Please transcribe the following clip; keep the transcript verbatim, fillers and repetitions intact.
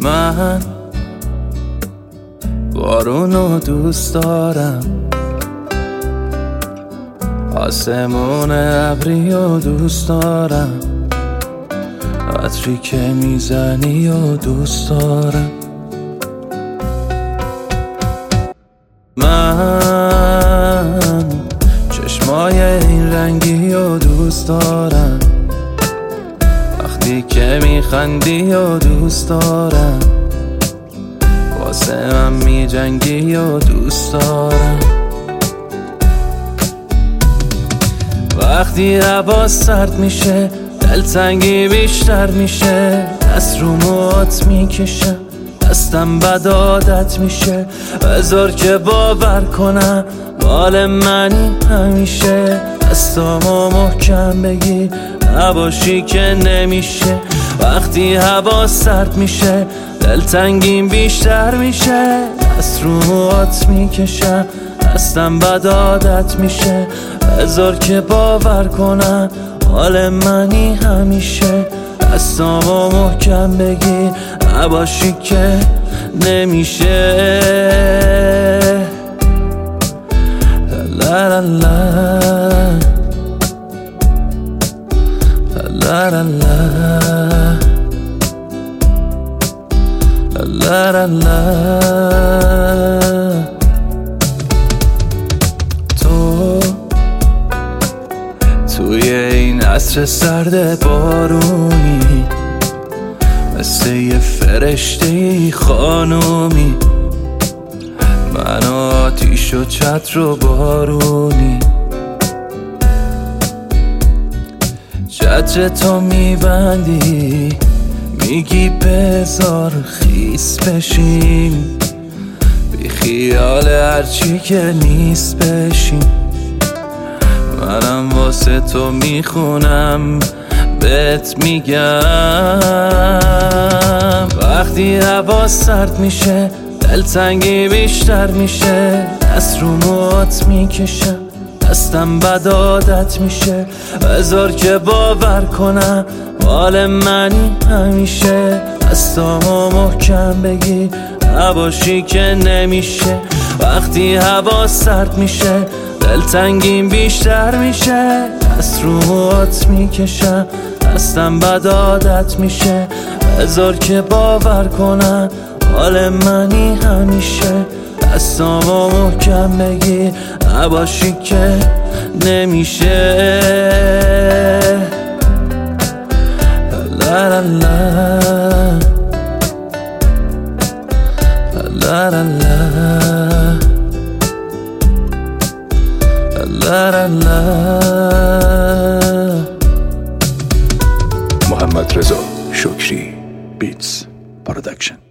من بارونو دوست دارم، آسمون ابریو دوست دارم، عطری که میزنی و دوست دارم. من چشمای این رنگی و دوست دارم، وقتی که میخندی و دوست دارم، واسه من میجنگی و دوست دارم. وقتی هوا سرد میشه دلتنگی بیشتر میشه، دست رو موات میکشم دستم بد عادت میشه، بذار که باور کنم مال منی همیشه، دستامو محکم بگیر نباشی که نمیشه. وقتی هوا سرد میشه دلتنگیم بیشتر میشه، دست رو موات میکشم دستم بد عادت میشه، بذار که باور کنم حال منی همیشه، دستامو محکم بگیر نباشی که نمیشه. لا لا لا لا لا لا لا لا. تو توی این عصر سرد بارونی مثل یه فرشته خانومی، من آتیش و چتر و بارونی، چتر تو میبندی میگی بذار خیس بشیم، بی خیال هرچی که نیست بشیم، منم واسه تو میخونم بهت میگم. وقتی هوا سرد میشه دلتنگی بیشتر میشه، دست رو موات میکشم دستم بد عادت میشه، بذار که باور کنم مال منی همیشه، دستامو محکم بگیر نباشی که نمیشه. وقتی هوا سرد میشه دلتنگیم بیشتر میشه، دست رو موات میکشم دستم بد عادت میشه، بذار که باور کنم حال منی همیشه، دستامو محکم بگیر نباشی که نمیشه. لا لا لا لا لا لا لا لا. محمد رضا شکری بیتس پرودکشن.